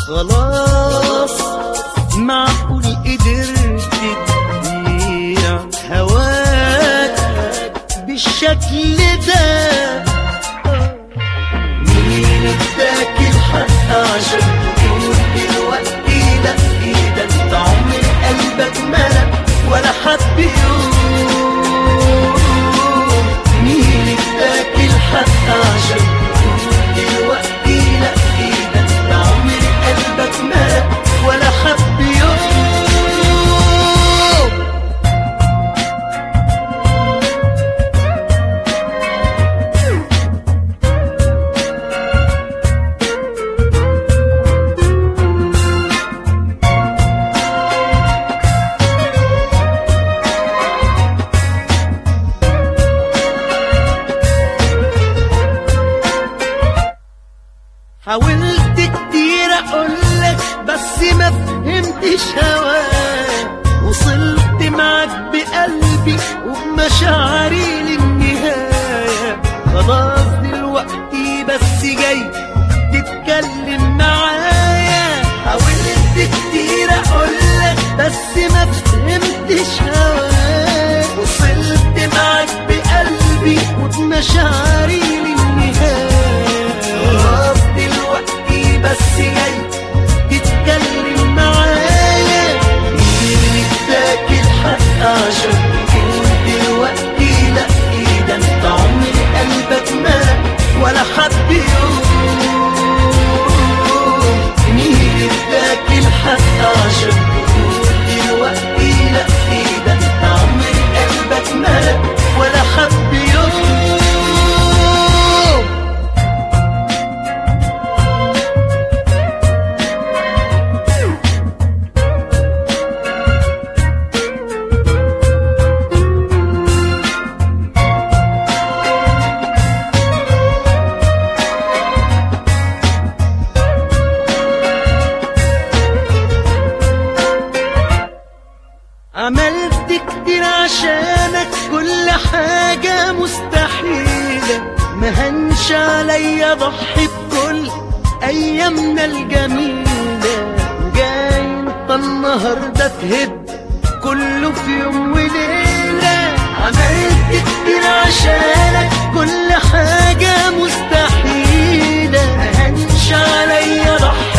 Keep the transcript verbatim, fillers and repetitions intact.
خلاص معقول قدرت تبيع هواك بالشكل ده؟ مين اداك الحق عشان تقول دلوقتي لا؟ ايه ده انت عمر قلبك ملك ولا حب يوم. مين اداك الحق عشان تقول دلوقتي لا؟ ايه ده انت عمر قلبك ملك ولا حب يوم. حاولت كتير اقولك بس ما فهمتش هواك، وصلت معاك بقلبي وبمشاعري للنهاية. خلاص دلوقتي بس جاي تتكلم معايا. حاولت كتير اقولك بس ما فهمتش هواك، وصلت معاك بقلبي وبمشاعري للنهاية. خلاص دلوقتي بس جاي تتكلم معايا. مين اداك الحق عشان تقول دلوقتي لا؟ ايه ده انت عمر قلبك ملك ولا حب يوم. مين اداك الحق عشان تقول دلوقتي لا؟ ايه ده انت عمر قلبك ملك ولا حب يوم. عملت كتير عشانك كل حاجة مستحيلة، مهنش عليا ضحي بكل أيامنا الجميلة. جاي انت النهاردة تهد كله في يوم وليلة. عملت كتير عشانك كل حاجة مستحيلة، مهنش عليا ضحي